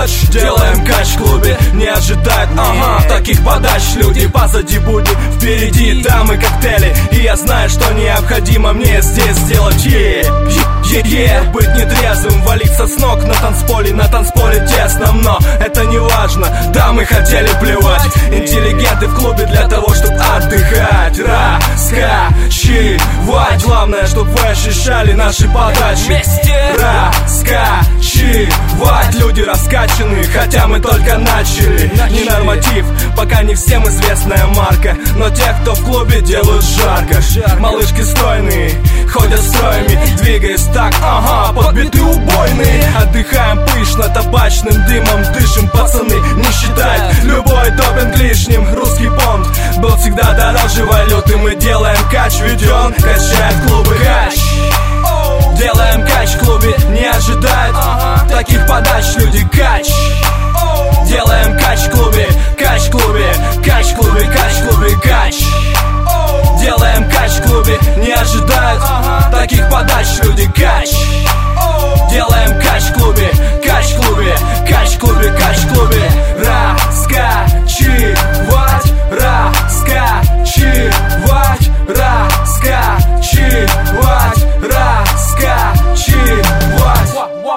ночь. Делаем кач в клубе, не ожидают, таких подач. Люди позади будут, впереди дамы, коктейли. И я знаю, что необходимо мне здесь сделать. Быть нетрезвым, валиться с ног на танцполе тесно. Но это не важно, да, мы хотели плевать. Интеллигенты в клубе для того, чтобы отдыхать. Раскачивать, главное, чтобы вы ощущали наши подачи. Вместе раскачивать. Люди раскачанные, хотя мы только начали. Не норматив, пока не всем известная марка. Но те, кто в клубе, делают жарко. Малышки стройные, ходят строями, двигаясь так, под биты убойные. Отдыхаем пышно, табачным дымом дышим, пацаны. Не считают любой допинг лишним. Русский понт был всегда дороже валюты. Мы делаем кач, ведем, качает клубы. Кач, делаем кач в клубе, не ожидают таких подач. Люди кач, делаем кач в клубе, кач в клубе, кач в клубе, кач в клубе, кач. Делаем кач в клубе, не ожидают таких подач. Люди кач, делаем кач в клубе, кач в клубе, кач в клубе, кач в клубе. Раскачивать, раскачивать, раскачивать, раскачивать.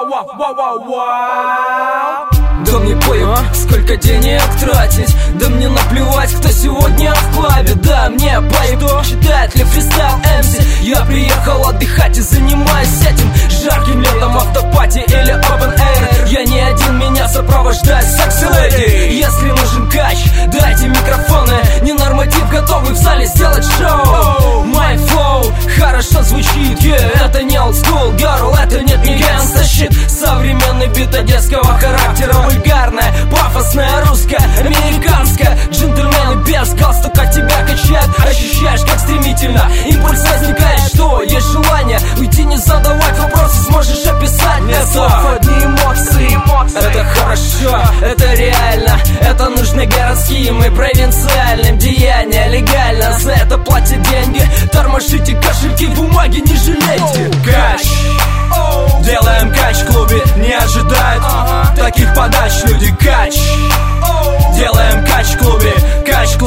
Да мне поеб, сколько денег тратить. Да мне наплевать, кто сегодня в клабе. Да мне поеб, считает ли фристайл МС. Я приехал отдыхать и занимаюсь этим жарким летом, автопати или open air. Я не один, меня сопровождает секси леди. Если нужен кач, дайте микрофоны. Не норматив, готовы в зале сделать шоу. My flow хорошо звучит, это не old school girl, это нет не gangsta shit. Современный бит одесского характера, вульгарная, пафосная, русская, американская. Джентльмены без галстука тебя качают. Ощущаешь, как стремительно импульс возникает. Что, есть желание уйти, не задавать вопросы, сможешь описать мне слов. Одни эмоции, это хорошо, это реально. Это нужно городским и провинциальным. Деяния легально, за это платят деньги. Тормошите кошельки, бумаги не жалейте. Кач, делаем кач в клубе, не ожидают таких подач. Люди кач, делаем кач в клубе, кач в